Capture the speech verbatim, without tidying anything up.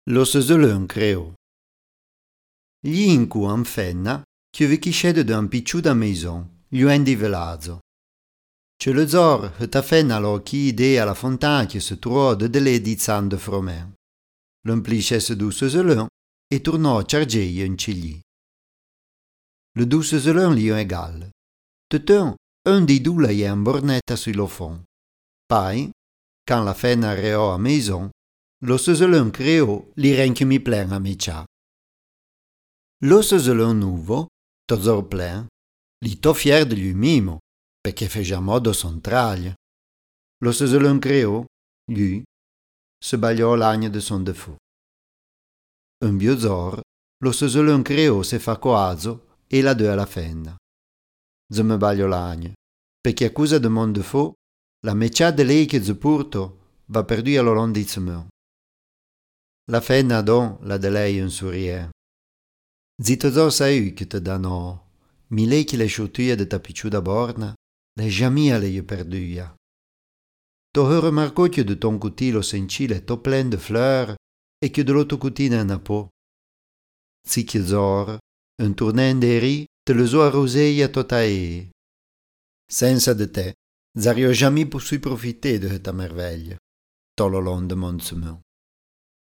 Lo seselön creo. Gli incu an fenna che vi chiscede d'un picciù da maison, gl'uen di velazo. Ce le zor, ta fenna lo chi idea la fontana che se trovò de delle di zan de fromen. L'empliscesse du seselön e tornò a ciargeie in cigli. Le du seselön li è egal. Tetun, un di due la è un bornetta sullo fond. Pai, quand la fenna reò a maison, lo seselön creo li renchimi plen a mecià. Lo seselön nuvo, tozor plen, li to fier de lui mimo, perché fece modo son traglia. Lo seselön creo, lui, se bagliò l'agne de son defo. Un biozor, lo seselön creo se fa coazo e la due alla fenna. Ze me baglio l'agne, perché a causa de mon defo, la mecià de lei che ze porto va perduta lo long di zemeur. La fenna don la de lei un sourire. Zito zo sai che te danno, mi lei che le sciutuia de ta picciuda borna, le jamia le je perduia. To he remarcò che de ton cutilo sencile to plen de fleur e che de l'otto cutina na po. Si che zor, un tournen de ri, te le zo a roseia tota e. Senza de te, zario jamì possui profiter de ta merveille, to lo long de mon semeur.